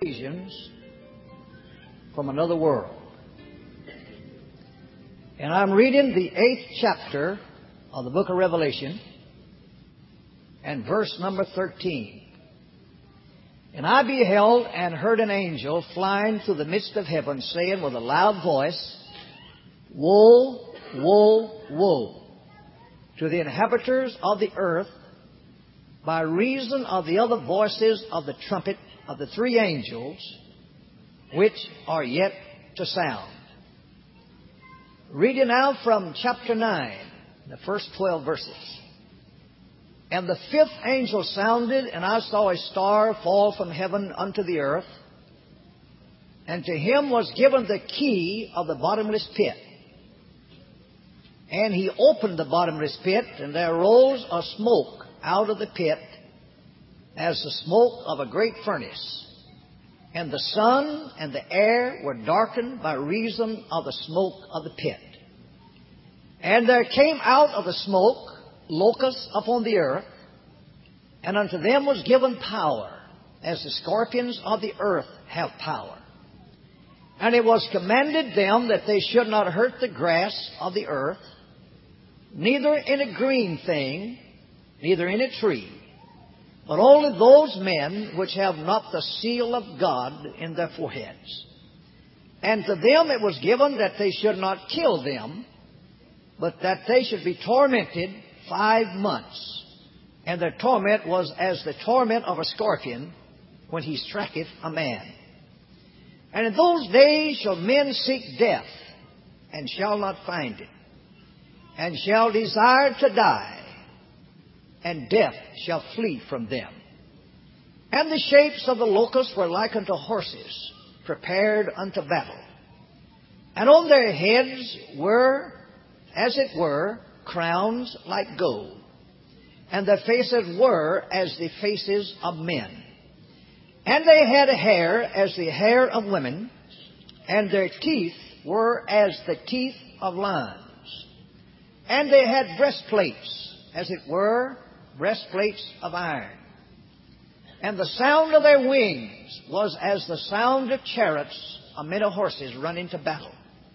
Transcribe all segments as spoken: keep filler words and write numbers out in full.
Visions from Another World. And I'm reading the eighth chapter of the book of Revelation and verse number thirteen. And I beheld and heard an angel flying through the midst of heaven, saying with a loud voice, Woe, woe, woe to the inhabitants of the earth, by reason of the other voices of the trumpet of the three angels, which are yet to sound. Reading now from chapter nine, the first twelve verses. And the fifth angel sounded, and I saw a star fall from heaven unto the earth, and to him was given the key of the bottomless pit. And he opened the bottomless pit, and there arose a smoke out of the pit, as the smoke of a great furnace. And the sun and the air were darkened by reason of the smoke of the pit. And there came out of the smoke locusts upon the earth, and unto them was given power, as the scorpions of the earth have power. And it was commanded them that they should not hurt the grass of the earth, neither in a green thing, neither in a tree, but only those men which have not the seal of God in their foreheads. And to them it was given that they should not kill them, but that they should be tormented five months. And their torment was as the torment of a scorpion when he striketh a man. And in those days shall men seek death, and shall not find it, and shall desire to die, and death shall flee from them. And the shapes of the locusts were like unto horses, prepared unto battle. And on their heads were, as it were, crowns like gold, and their faces were as the faces of men. And they had hair as the hair of women, and their teeth were as the teeth of lions. And they had breastplates, as it were, breastplates of iron. And the sound of their wings was as the sound of chariots of many horses running to battle.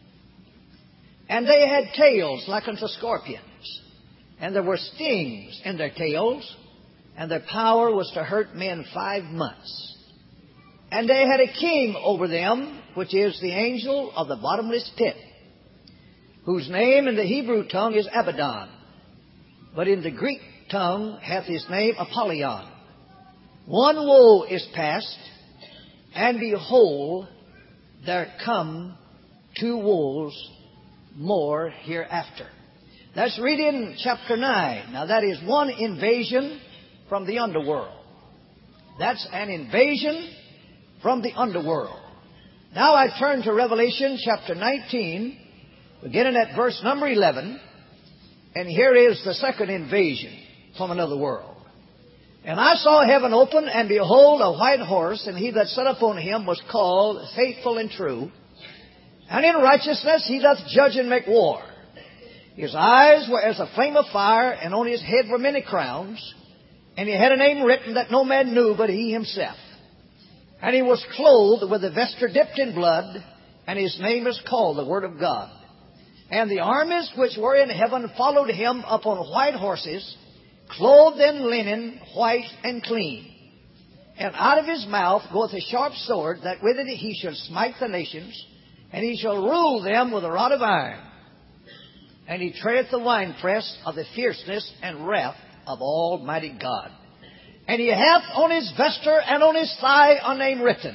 And they had tails like unto scorpions, and there were stings in their tails, and their power was to hurt men five months. And they had a king over them, which is the angel of the bottomless pit, whose name in the Hebrew tongue is Abaddon, but in the Greek tongue hath his name Apollyon. One woe is past, and behold, there come two woes more hereafter. That's reading chapter nine. Now that is one invasion from the underworld. That's an invasion from the underworld. Now I turn to Revelation chapter nineteen, beginning at verse number eleven, and here is the second invasion from another world. And I saw heaven open, and behold, a white horse, and he that sat upon him was called Faithful and True. And in righteousness he doth judge and make war. His eyes were as a flame of fire, and on his head were many crowns. And he had a name written that no man knew but he himself. And he was clothed with a vesture dipped in blood, and his name is called the Word of God. And the armies which were in heaven followed him upon white horses, clothed in linen, white and clean. And out of his mouth goeth a sharp sword, that with it he shall smite the nations, and he shall rule them with a rod of iron. And he treadeth the winepress of the fierceness and wrath of Almighty God. And he hath on his vesture and on his thigh a name written,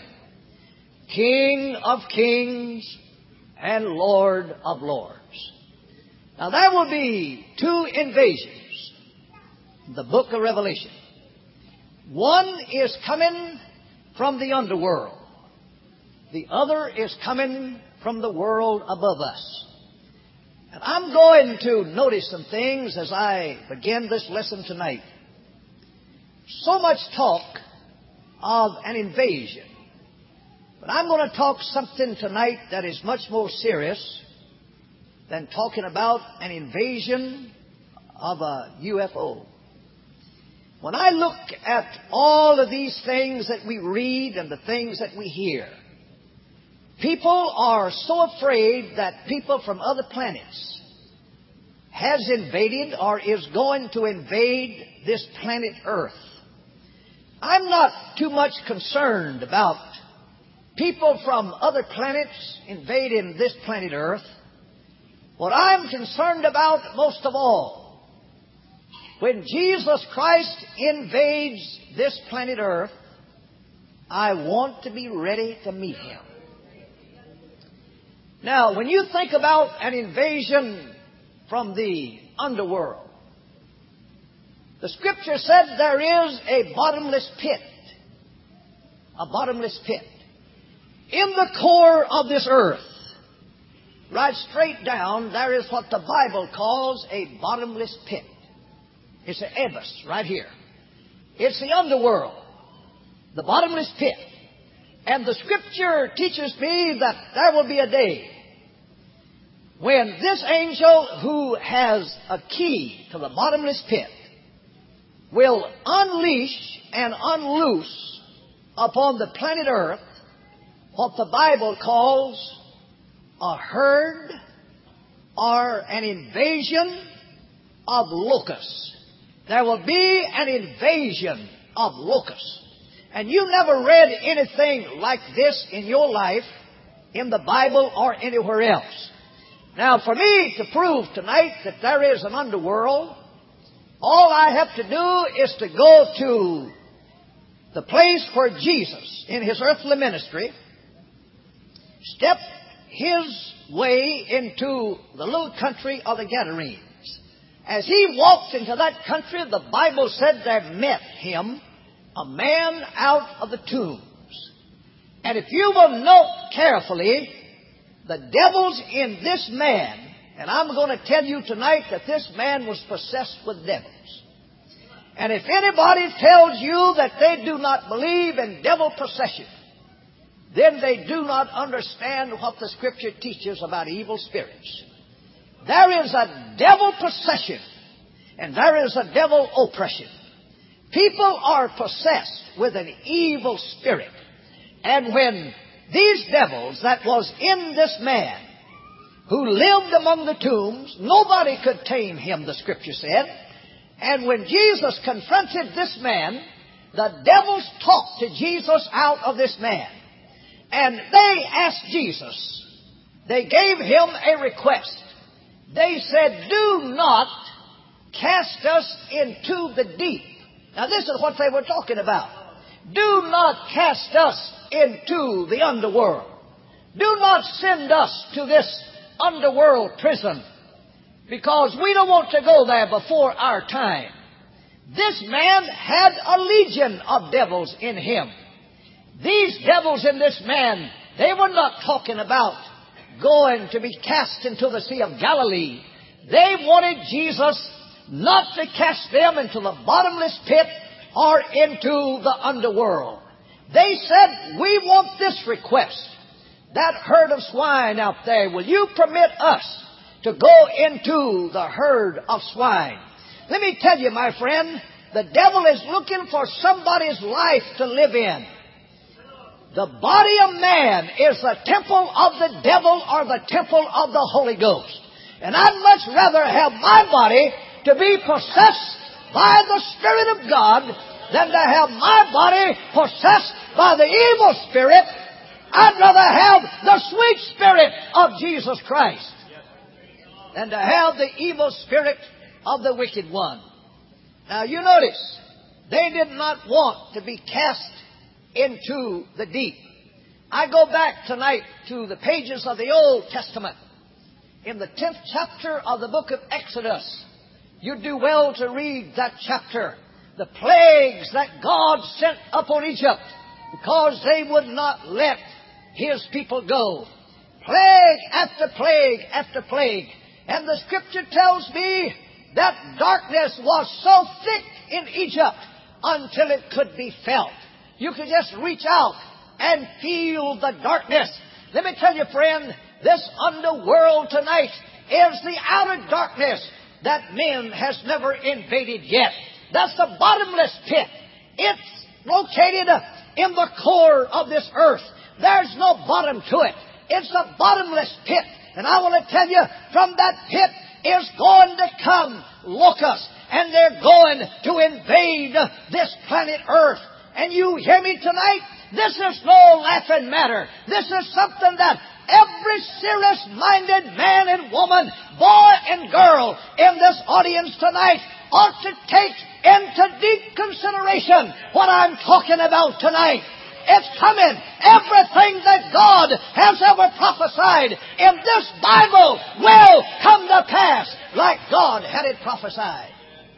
King of Kings and Lord of Lords. Now there will be two invasions in the book of Revelation. One is coming from the underworld. The other is coming from the world above us. And I'm going to notice some things as I begin this lesson tonight. So much talk of an invasion. But I'm going to talk something tonight that is much more serious than talking about an invasion of a U F O. When I look at all of these things that we read and the things that we hear, people are so afraid that people from other planets has invaded or is going to invade this planet Earth. I'm not too much concerned about people from other planets invading this planet Earth. What I'm concerned about most of all, when Jesus Christ invades this planet Earth, I want to be ready to meet Him. Now, when you think about an invasion from the underworld, the Scripture said there is a bottomless pit. A bottomless pit. In the core of this earth, right straight down, there is what the Bible calls a bottomless pit. It's an abyss right here. It's the underworld, the bottomless pit. And the Scripture teaches me that there will be a day when this angel who has a key to the bottomless pit will unleash and unloose upon the planet Earth what the Bible calls a herd or an invasion of locusts. There will be an invasion of locusts. And you never read anything like this in your life, in the Bible or anywhere else. Now, for me to prove tonight that there is an underworld, all I have to do is to go to the place where Jesus, in His earthly ministry, stepped His way into the little country of the Gadarenes. As He walked into that country, the Bible said there met Him a man out of the tombs. And if you will note carefully, the devils in this man, and I'm going to tell you tonight that this man was possessed with devils. And if anybody tells you that they do not believe in devil possession, then they do not understand what the Scripture teaches about evil spirits. There is a devil possession, and there is a devil oppression. People are possessed with an evil spirit. And when these devils that was in this man, who lived among the tombs, nobody could tame him, the Scripture said. And when Jesus confronted this man, the devils talked to Jesus out of this man. And they asked Jesus, they gave Him a request. They said, do not cast us into the deep. Now this is what they were talking about. Do not cast us into the underworld. Do not send us to this underworld prison, because we don't want to go there before our time. This man had a legion of devils in him. These devils in this man, they were not talking about going to be cast into the Sea of Galilee. They wanted Jesus not to cast them into the bottomless pit or into the underworld. They said, we want this request. That herd of swine out there, will you permit us to go into the herd of swine? Let me tell you, my friend, the devil is looking for somebody's life to live in. The body of man is the temple of the devil or the temple of the Holy Ghost. And I'd much rather have my body to be possessed by the Spirit of God than to have my body possessed by the evil spirit. I'd rather have the sweet Spirit of Jesus Christ than to have the evil spirit of the wicked one. Now you notice, they did not want to be cast into the deep. I go back tonight to the pages of the Old Testament. In the tenth chapter of the book of Exodus, you do well to read that chapter. The plagues that God sent upon Egypt because they would not let His people go. Plague after plague after plague. And the Scripture tells me that darkness was so thick in Egypt until it could be felt. You could just reach out and feel the darkness. Let me tell you, friend, this underworld tonight is the outer darkness that men has never invaded yet. That's the bottomless pit. It's located in the core of this earth. There's no bottom to it. It's a bottomless pit. And I want to tell you, from that pit is going to come locusts. And they're going to invade this planet Earth. And you hear me tonight? This is no laughing matter. This is something that every serious-minded man and woman, boy and girl in this audience tonight ought to take into deep consideration what I'm talking about tonight. It's coming. Everything that God has ever prophesied in this Bible will come to pass like God had it prophesied.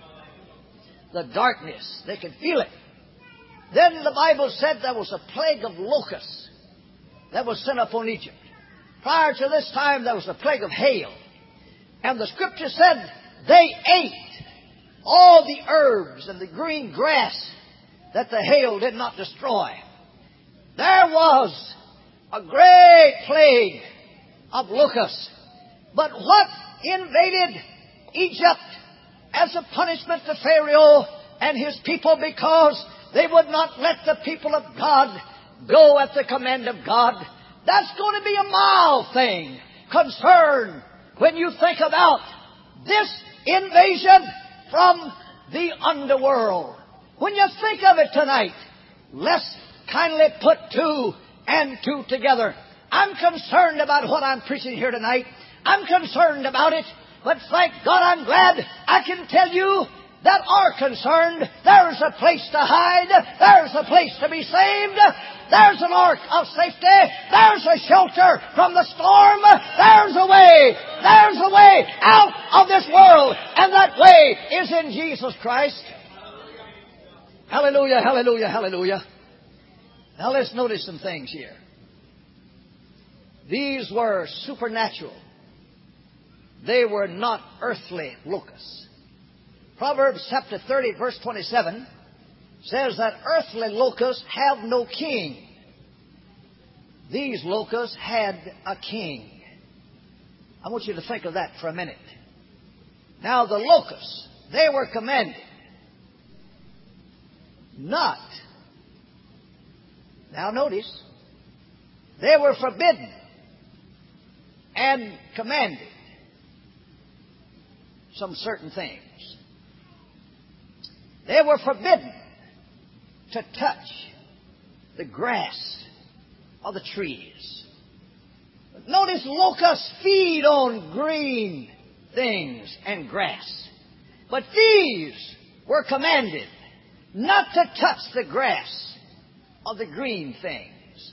The darkness, they could feel it. Then the Bible said there was a plague of locusts that was sent upon Egypt. Prior to this time, there was a plague of hail. And the Scripture said they ate all the herbs and the green grass that the hail did not destroy. There was a great plague of locusts. But what invaded Egypt as a punishment to Pharaoh and his people because they would not let the people of God go at the command of God? That's going to be a mild thing. Concern when you think about this invasion from the underworld. When you think of it tonight, let's kindly put two and two together. I'm concerned about what I'm preaching here tonight. I'm concerned about it. But thank God I'm glad I can tell you that are concerned. There's a place to hide. There's a place to be saved. There's an ark of safety. There's a shelter from the storm. There's a way. There's a way out of this world. And that way is in Jesus Christ. Hallelujah, hallelujah, hallelujah. Now let's notice some things here. These were supernatural. They were not earthly locusts. Proverbs chapter thirty, verse twenty-seven says that earthly locusts have no king. These locusts had a king. I want you to think of that for a minute. Now the locusts, they were commanded not. Now notice, they were forbidden and commanded some certain things. They were forbidden to touch the grass or the trees. But notice locusts feed on green things and grass. But these were commanded not to touch the grass or the green things.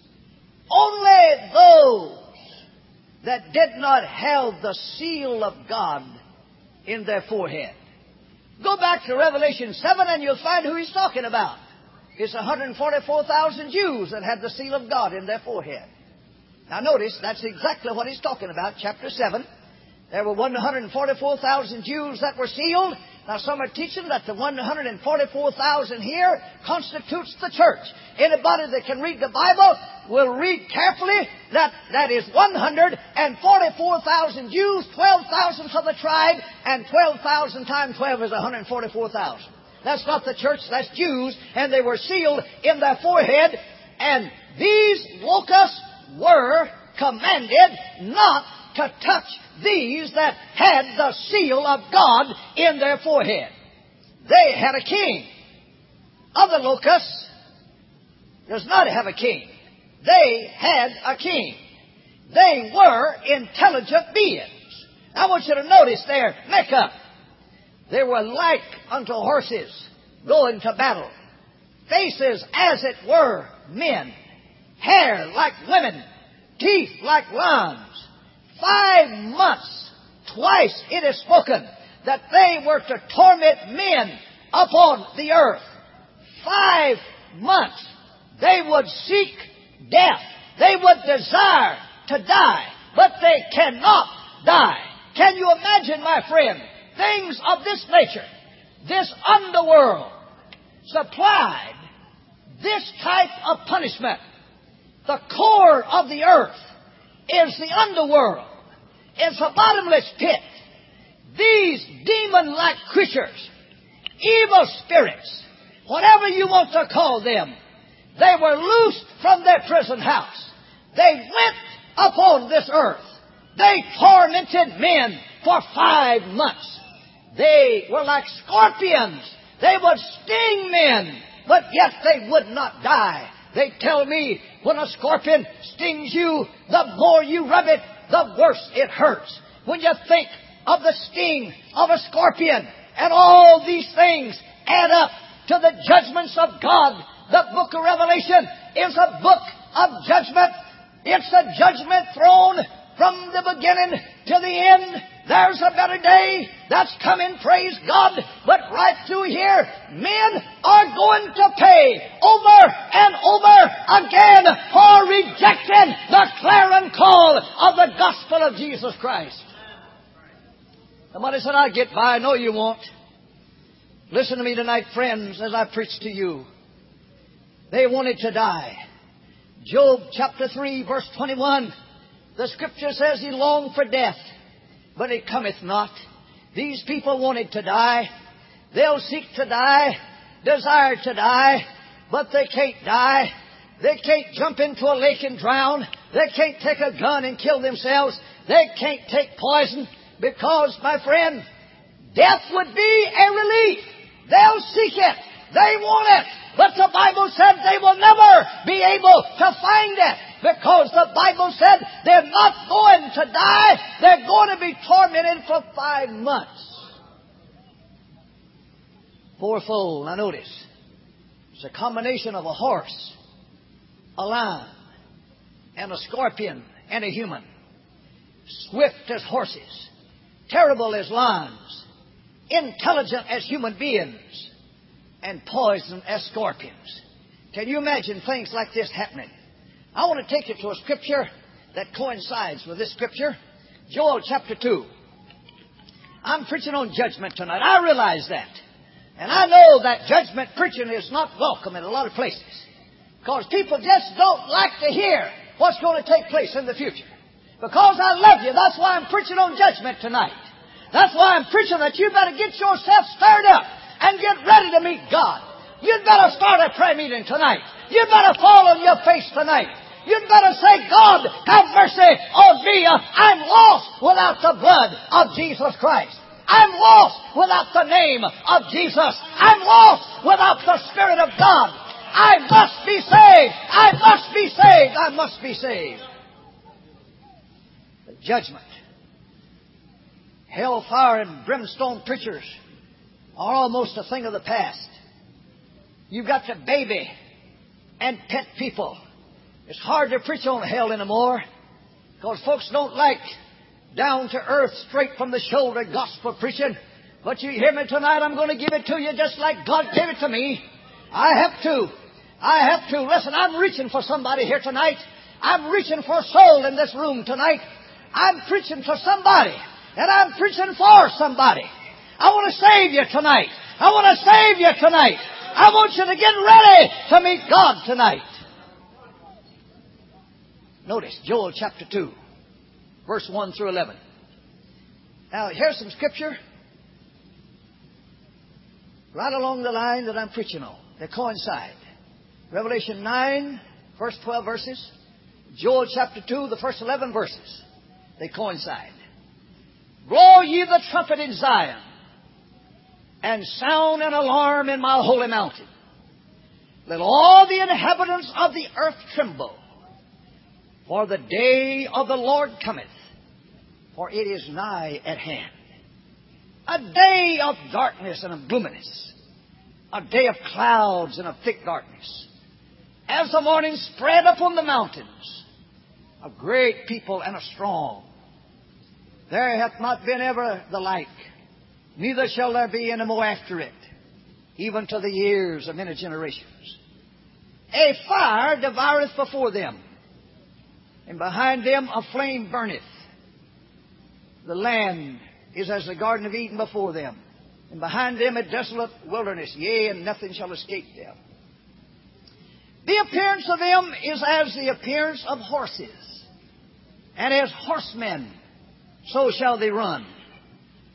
Only those that did not have the seal of God in their forehead. Go back to Revelation seven and you'll find who he's talking about. It's one hundred forty-four thousand Jews that had the seal of God in their forehead. Now notice, that's exactly what he's talking about, chapter seven. There were one hundred forty-four thousand Jews that were sealed. Now some are teaching that the one hundred forty-four thousand here constitutes the church. Anybody that can read the Bible will read carefully that that is one hundred forty-four thousand Jews, twelve thousand for the tribe, and twelve thousand times twelve is one hundred forty-four thousand. That's not the church, that's Jews, and they were sealed in their forehead. And these locusts were commanded not to touch these that had the seal of God in their forehead. They had a king. Other locusts does not have a king. They had a king. They were intelligent beings. I want you to notice their makeup. They were like unto horses going to battle. Faces, as it were, men. Hair like women. Teeth like lions. Five months, twice it is spoken that they were to torment men upon the earth. Five months they would seek death. They would desire to die, but they cannot die. Can you imagine, my friend, things of this nature? This underworld supplied this type of punishment. The core of the earth is the underworld. It's a bottomless pit. These demon-like creatures evil spirits, whatever you want to call them, they were loosed from their prison house. They went upon this earth. They tormented men for five months. They were like scorpions. They would sting men, but yet they would not die. They tell me when a scorpion stings you, the more you rub it, the worse it hurts. When you think of the sting of a scorpion and all these things add up to the judgments of God, the book of Revelation is a book of judgment. It's a judgment thrown from the beginning to the end. There's a better day that's coming, praise God. But right through here, men are going to pay over and over again for rejecting the clarion call of the gospel of Jesus Christ. Somebody said, I'll get by. No, you won't. Listen to me tonight, friends, as I preach to you. They wanted to die. Job chapter three, verse twenty-one. The Scripture says he longed for death, but it cometh not. These people wanted to die. They'll seek to die, desire to die, but they can't die. They can't jump into a lake and drown. They can't take a gun and kill themselves. They can't take poison because, my friend, death would be a relief. They'll seek it. They want it. But the Bible said they will never be able to find it, because the Bible said they're not going to die. They're going to be tormented for five months. Fourfold. Now notice, it's a combination of a horse, a lion, and a scorpion, and a human. Swift as horses, terrible as lions, intelligent as human beings, and poison as scorpions. Can you imagine things like this happening? I want to take you to a scripture that coincides with this scripture. Joel chapter two. I'm preaching on judgment tonight. I realize that. And I know that judgment preaching is not welcome in a lot of places, because people just don't like to hear what's going to take place in the future. Because I love you, that's why I'm preaching on judgment tonight. That's why I'm preaching that you better get yourself stirred up and get ready to meet God. You'd better start a prayer meeting tonight. You'd better fall on your face tonight. You'd better say, God, have mercy on me. I'm lost without the blood of Jesus Christ. I'm lost without the name of Jesus. I'm lost without the Spirit of God. I must be saved. I must be saved. I must be saved. The judgment. Hellfire and brimstone preachers are almost a thing of the past. You've got to baby and pet people. It's hard to preach on hell anymore, because folks don't like down-to-earth, straight from the shoulder gospel preaching. But you hear me tonight, I'm going to give it to you just like God gave it to me. I have to. I have to. Listen, I'm reaching for somebody here tonight. I'm reaching for a soul in this room tonight. I'm preaching to somebody, and I'm preaching for somebody. I want to save you tonight. I want to save you tonight. I want you to get ready to meet God tonight. Notice Joel chapter two, verse one through eleven. Now, here's some scripture right along the line that I'm preaching on. They coincide. Revelation nine, first twelve verses. Joel chapter two, the first eleven verses. They coincide. Blow ye the trumpet in Zion, and sound an alarm in my holy mountain. Let all the inhabitants of the earth tremble, for the day of the Lord cometh, for it is nigh at hand. A day of darkness and of gloominess, a day of clouds and of thick darkness. As the morning spread upon the mountains, a great people and a strong. There hath not been ever the like, neither shall there be any more after it, even to the years of many generations. A fire devoureth before them, and behind them a flame burneth. The land is as the Garden of Eden before them, and behind them a desolate wilderness, yea, and nothing shall escape them. The appearance of them is as the appearance of horses, and as horsemen, so shall they run.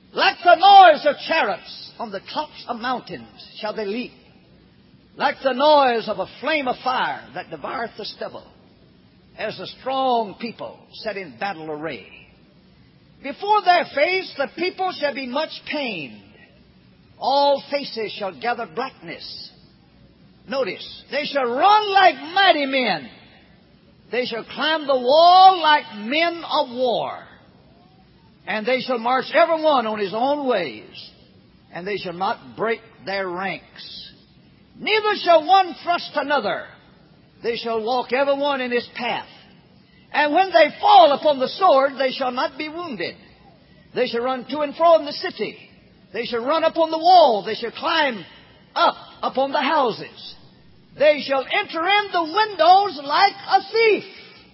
Like the noise of chariots on the tops of mountains shall they leap. Like the noise of a flame of fire that devoureth the stubble, as a strong people set in battle array. Before their face the people shall be much pained. All faces shall gather blackness. Notice, they shall run like mighty men. They shall climb the wall like men of war. And they shall march every one on his own ways. And they shall not break their ranks. Neither shall one thrust another. They shall walk every one in his path. And when they fall upon the sword, they shall not be wounded. They shall run to and fro in the city. They shall run upon the wall. They shall climb up upon the houses. They shall enter in the windows like a thief.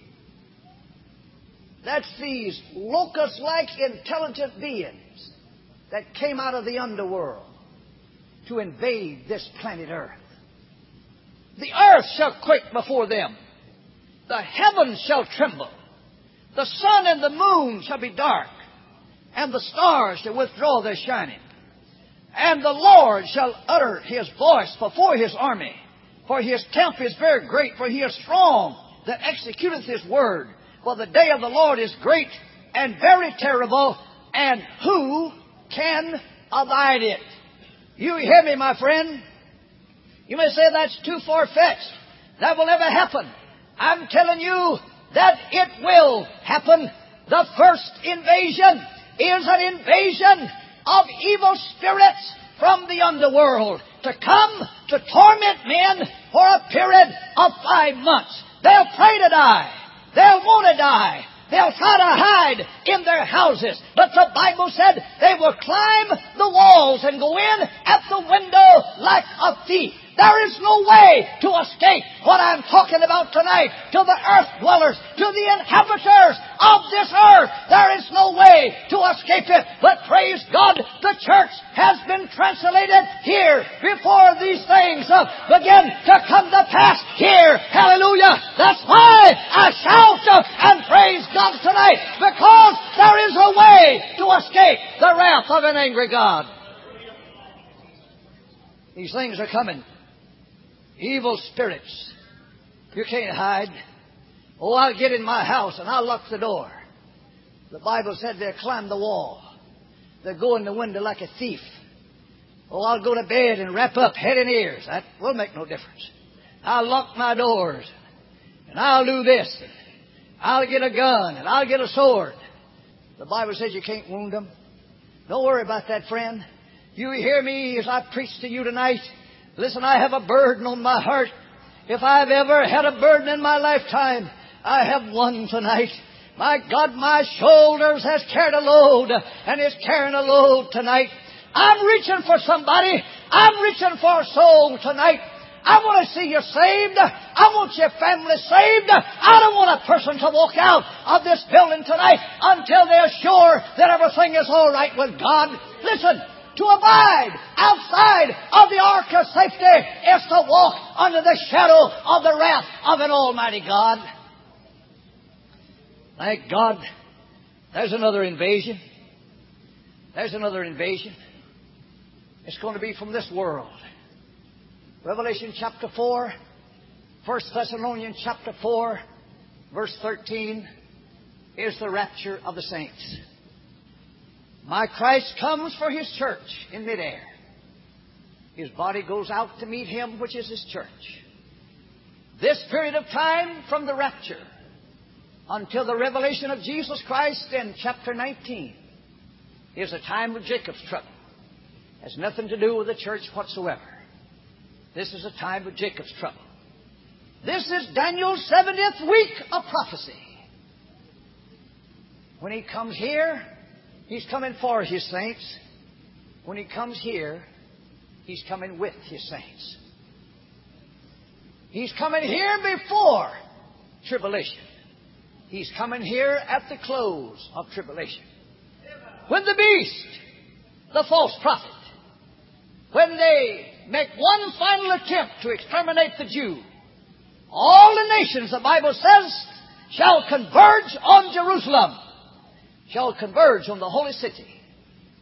That's these locust-like intelligent beings that came out of the underworld to invade this planet Earth. The earth shall quake before them. The heavens shall tremble. The sun and the moon shall be dark, and the stars shall withdraw their shining. And the Lord shall utter His voice before His army. For His camp is very great, for He is strong that executeth His word. For the day of the Lord is great and very terrible, and who can abide it? You hear me, my friend? You may say that's too far-fetched. That will never happen. I'm telling you that it will happen. The first invasion is an invasion of evil spirits from the underworld to come to torment men for a period of five months. They'll pray to die. They'll want to die. They'll try to hide in their houses. But the Bible said they will climb the walls and go in at the window like a thief. There is no way to escape what I'm talking about tonight. To the earth dwellers, to the inhabitants of this earth, there is no way to escape it. But praise God, the church has been translated here before these things uh, begin to come to pass here. Hallelujah. That's why I shout uh, and praise God tonight, because there is a way to escape the wrath of an angry God. These things are coming. Evil spirits. You can't hide. Oh, I'll get in my house and I'll lock the door. The Bible said they'll climb the wall. They'll go in the window like a thief. Oh, I'll go to bed and wrap up head and ears. That will make no difference. I'll lock my doors. And I'll do this. And I'll get a gun and I'll get a sword. The Bible says you can't wound them. Don't worry about that, friend. You hear me as I preach to you tonight. Listen, I have a burden on my heart. If I've ever had a burden in my lifetime, I have one tonight. My God, my shoulders has carried a load and is carrying a load tonight. I'm reaching for somebody. I'm reaching for a soul tonight. I want to see you saved. I want your family saved. I don't want a person to walk out of this building tonight until they're sure that everything is all right with God. Listen. To abide outside of the ark of safety is to walk under the shadow of the wrath of an almighty God. Thank God. There's another invasion. There's another invasion. It's going to be from this world. Revelation chapter four, First Thessalonians chapter four, verse thirteen is the rapture of the saints. My Christ comes for His church in midair. His body goes out to meet Him, which is His church. This period of time from the rapture until the revelation of Jesus Christ in chapter nineteen is a time of Jacob's trouble. It has nothing to do with the church whatsoever. This is a time of Jacob's trouble. This is Daniel's seventieth week of prophecy. When he comes here, He's coming for His saints. When He comes here, He's coming with His saints. He's coming here before tribulation. He's coming here at the close of tribulation. When the beast, the false prophet, when they make one final attempt to exterminate the Jew, all the nations, the Bible says, shall converge on Jerusalem. Shall converge on the holy city.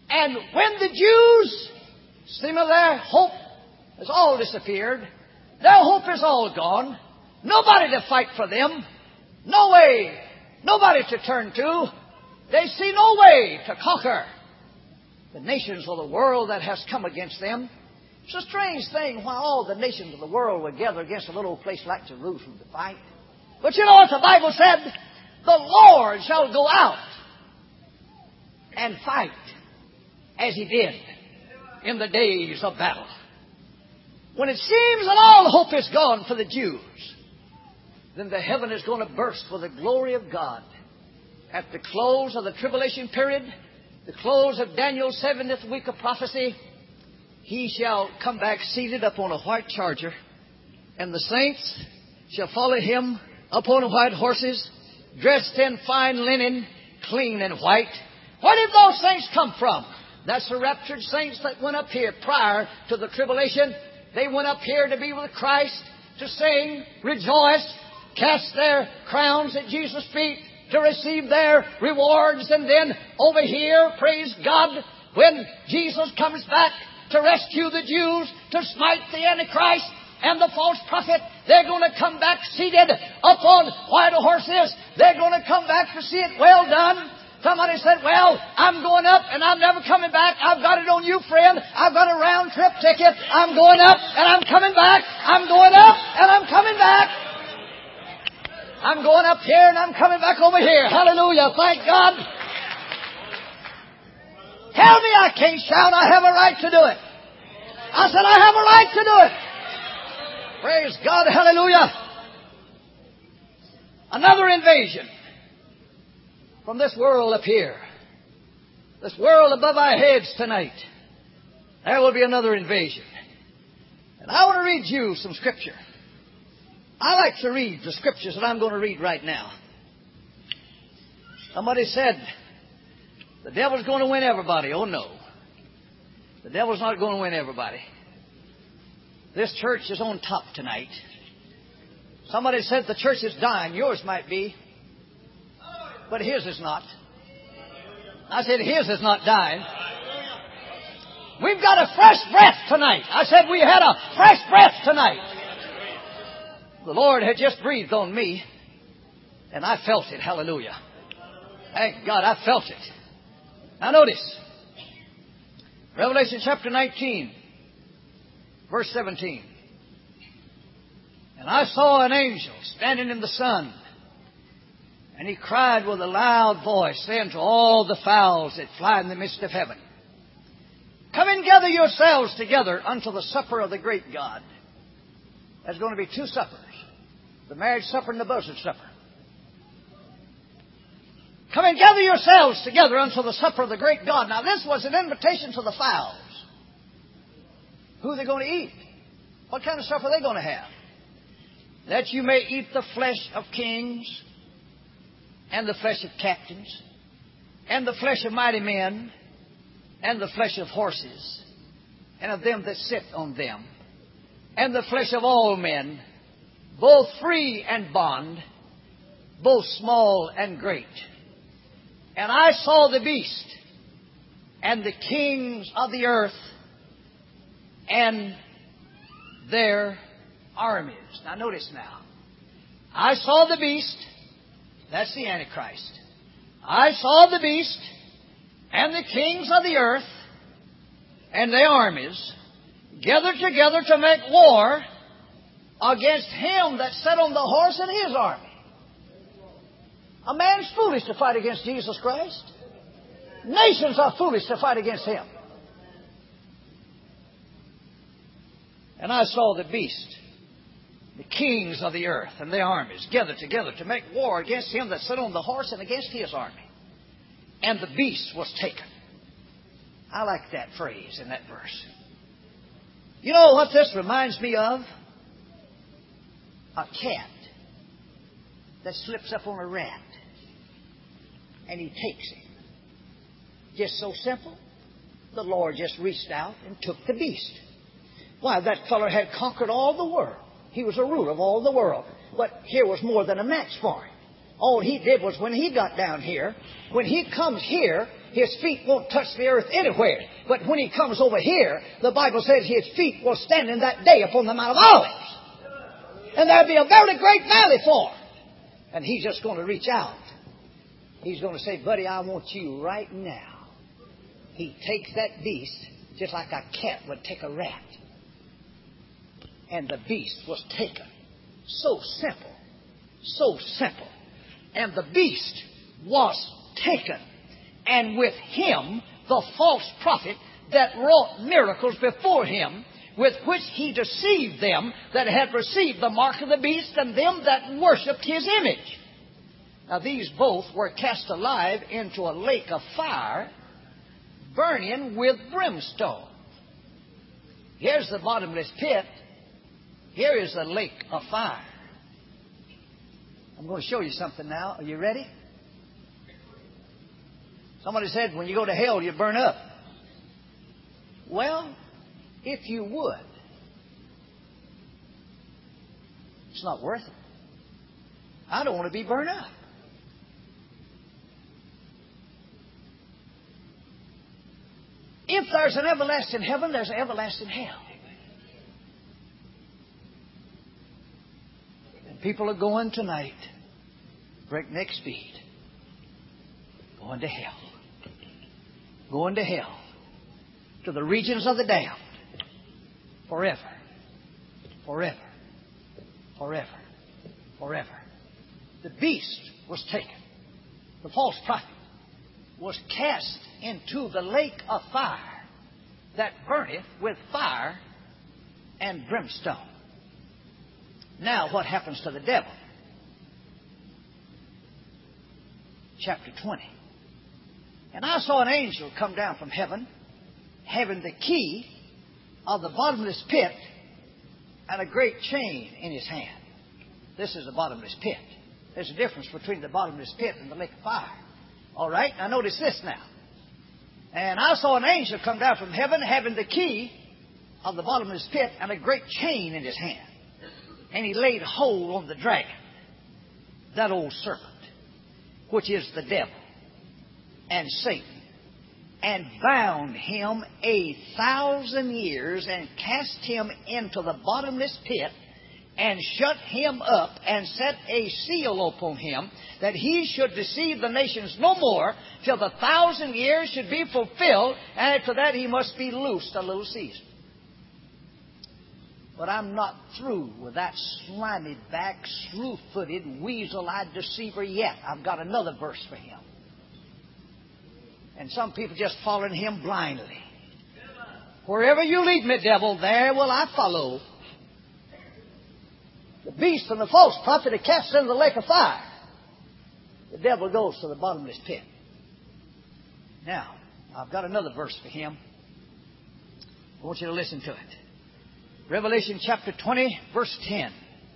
And when the Jews seem of their hope has all disappeared, their hope is all gone, nobody to fight for them, no way, nobody to turn to, they see no way to conquer the nations of the world that has come against them. It's a strange thing why all the nations of the world would gather against a little place like Jerusalem to fight. But you know what the Bible said? The Lord shall go out and fight as He did in the days of battle. When it seems that all hope is gone for the Jews, then the heaven is going to burst with the glory of God. At the close of the tribulation period, the close of Daniel's seventieth week of prophecy, He shall come back seated upon a white charger, and the saints shall follow Him upon white horses, dressed in fine linen, clean and white. Where did those saints come from? That's the raptured saints that went up here prior to the tribulation. They went up here to be with Christ, to sing, rejoice, cast their crowns at Jesus' feet, to receive their rewards. And then over here, praise God, when Jesus comes back to rescue the Jews, to smite the Antichrist and the false prophet, they're going to come back seated upon white horses. They're going to come back to see it well done. Somebody said, well, I'm going up and I'm never coming back. I've got it on you, friend. I've got a round trip ticket. I'm going up and I'm coming back. I'm going up and I'm coming back. I'm going up here and I'm coming back over here. Hallelujah. Thank God. Tell me I can't shout. I have a right to do it. I said I have a right to do it. Praise God. Hallelujah. Another invasion from this world up here. This world above our heads tonight. There will be another invasion. And I want to read you some scripture. I like to read the scriptures that I'm going to read right now. Somebody said, the devil's going to win everybody. Oh, no. The devil's not going to win everybody. This church is on top tonight. Somebody said the church is dying. Yours might be. But his is not. I said his is not dying. We've got a fresh breath tonight. I said we had a fresh breath tonight. The Lord had just breathed on me, and I felt it. Hallelujah. Thank God, I felt it. Now notice, Revelation chapter nineteen, verse seventeen. And I saw an angel standing in the sun, and he cried with a loud voice, saying to all the fowls that fly in the midst of heaven, come and gather yourselves together unto the supper of the great God. There's going to be two suppers, the marriage supper and the buzzard supper. Come and gather yourselves together unto the supper of the great God. Now this was an invitation to the fowls. Who are they going to eat? What kind of supper are they going to have? That you may eat the flesh of kings, and the flesh of captains, and the flesh of mighty men, and the flesh of horses, and of them that sit on them, and the flesh of all men, both free and bond, both small and great. And I saw the beast, and the kings of the earth, and their armies. Now notice now. I saw the beast. That's the Antichrist. I saw the beast and the kings of the earth and their armies gathered together to make war against him that sat on the horse and his army. A man's foolish to fight against Jesus Christ. Nations are foolish to fight against him. And I saw the beast, the kings of the earth and their armies gathered together to make war against him that sat on the horse and against his army. And the beast was taken. I like that phrase in that verse. You know what this reminds me of? A cat that slips up on a rat and he takes him. Just so simple. The Lord just reached out and took the beast. Why, that fellow had conquered all the world. He was a ruler of all the world. But here was more than a match for him. All he did was when he got down here, when he comes here, his feet won't touch the earth anywhere. But when he comes over here, the Bible says his feet will stand in that day upon the Mount of Olives. And there'll be a very great valley for him. And he's just going to reach out. He's going to say, buddy, I want you right now. He takes that beast just like a cat would take a rat. And the beast was taken. So simple. So simple. And the beast was taken. And with him, the false prophet that wrought miracles before him, with which he deceived them that had received the mark of the beast and them that worshipped his image. Now these both were cast alive into a lake of fire, burning with brimstone. Here's the bottomless pit. Here is the lake of fire. I'm going to show you something now. Are you ready? Somebody said, when you go to hell, you burn up. Well, if you would, it's not worth it. I don't want to be burned up. If there's an everlasting heaven, there's an everlasting hell. And people are going tonight, breakneck speed, going to hell. Going to hell. To the regions of the damned. Forever. Forever. Forever. Forever. The beast was taken. The false prophet was cast into the lake of fire that burneth with fire and brimstone. Now what happens to the devil? Chapter twenty. And I saw an angel come down from heaven, having the key of the bottomless pit and a great chain in his hand. This is the bottomless pit. There's a difference between the bottomless pit and the lake of fire. All right, now notice this now. And I saw an angel come down from heaven, having the key of the bottomless pit and a great chain in his hand. And he laid hold on the dragon, that old serpent, which is the devil and Satan, and bound him a thousand years, and cast him into the bottomless pit, and shut him up, and set a seal upon him, that he should deceive the nations no more, till the thousand years should be fulfilled, and after that he must be loosed a little season. But I'm not through with that slimy back, shrew-footed, weasel-eyed deceiver yet. I've got another verse for him. And some people just following him blindly. Wherever you lead me, devil, there will I follow. The beast and the false prophet are cast into the lake of fire. The devil goes to the bottomless pit. Now, I've got another verse for him. I want you to listen to it. Revelation chapter twenty, verse ten.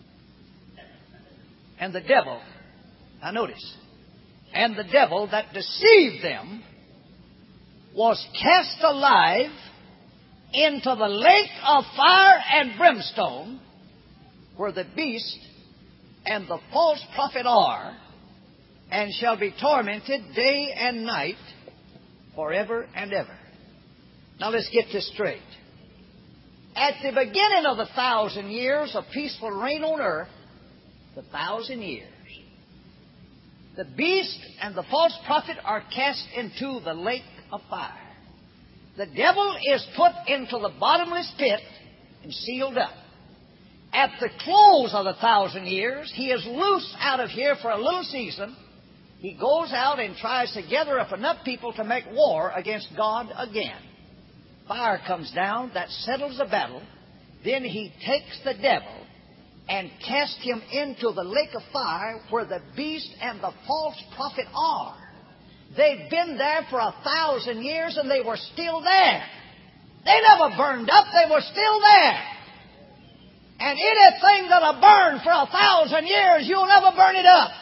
And the devil, now notice, and the devil that deceived them was cast alive into the lake of fire and brimstone, where the beast and the false prophet are, and shall be tormented day and night forever and ever. Now let's get this straight. At the beginning of the thousand years of peaceful reign on earth, the thousand years, the beast and the false prophet are cast into the lake of fire. The devil is put into the bottomless pit and sealed up. At the close of the thousand years, he is loosed out of here for a little season. He goes out and tries to gather up enough people to make war against God again. Fire comes down, that settles the battle. Then he takes the devil and casts him into the lake of fire, where the beast and the false prophet are. They've been there for a thousand years and they were still there. They never burned up, they were still there. And anything that'll burn for a thousand years, you'll never burn it up.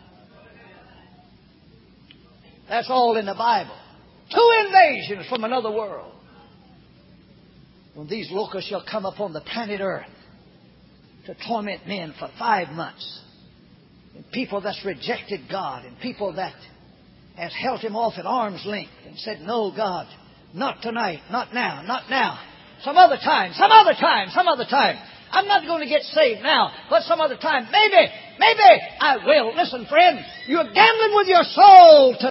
That's all in the Bible. Two invasions from another world. When these locusts shall come upon the planet Earth to torment men for five months. and people that's rejected God, and people that has held Him off at arm's length and said, no, God, not tonight, not now, not now. Some other time, some other time, some other time. I'm not going to get saved now, but some other time. Maybe, maybe I will. Listen, friend, you're gambling with your soul tonight.